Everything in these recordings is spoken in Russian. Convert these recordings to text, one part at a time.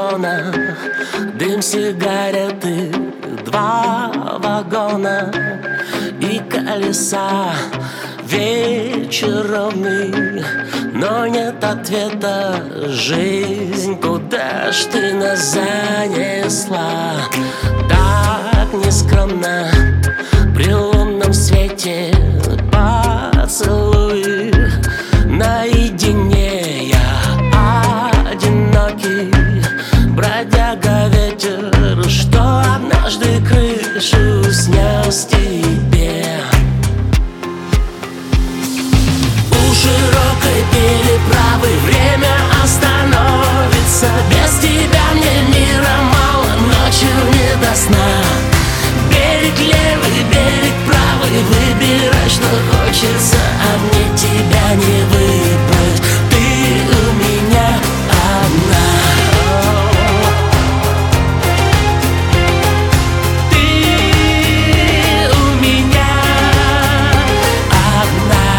перрона, дым сигареты, два вагона и колеса. Вечер ровный, но нет ответа. Жизнь, куда ж ты нас занесла? Так нескромно при лунном свете поцелуй. Наедине я одинокий бродяга ветер, что однажды крышу снес тебе. У широкой переправы время остановится. Без тебя мне мира мало, ночью не до сна. Берег левый, берег правый, выбирай, что хочется, а мне тебя не выбрать. Ты у меня одна. Ты у меня одна.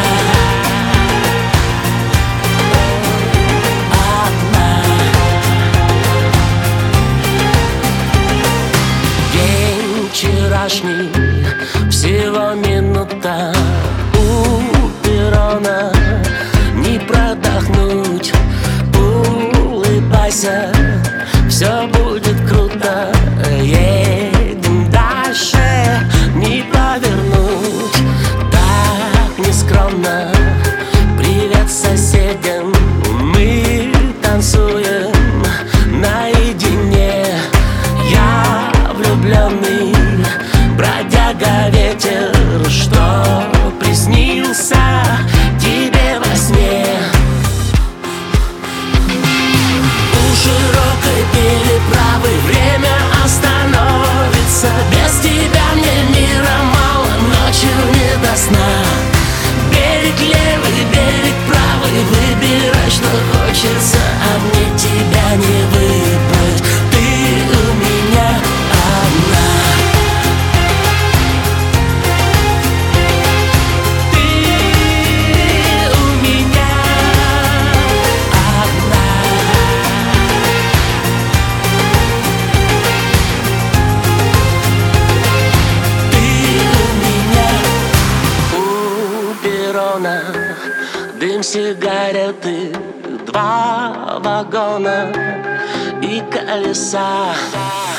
Одна. День вчерашний, всего минута у перрона, не продохнуть. Улыбайся, все будет круто. Едем дальше, не повернуть. Так нескромно, привет соседям. Мы танцуем наедине. Я влюбленный бродяга ветер, что приснился тебе во сне. У широкой переправы время остановится. Без тебя мне мира мало, ночью не до сна. Берег левый, берег правый, выбирай, что хочется, а мне тебя не выбрать. Ты у меня одна. Дым сигареты, два вагона и колеса.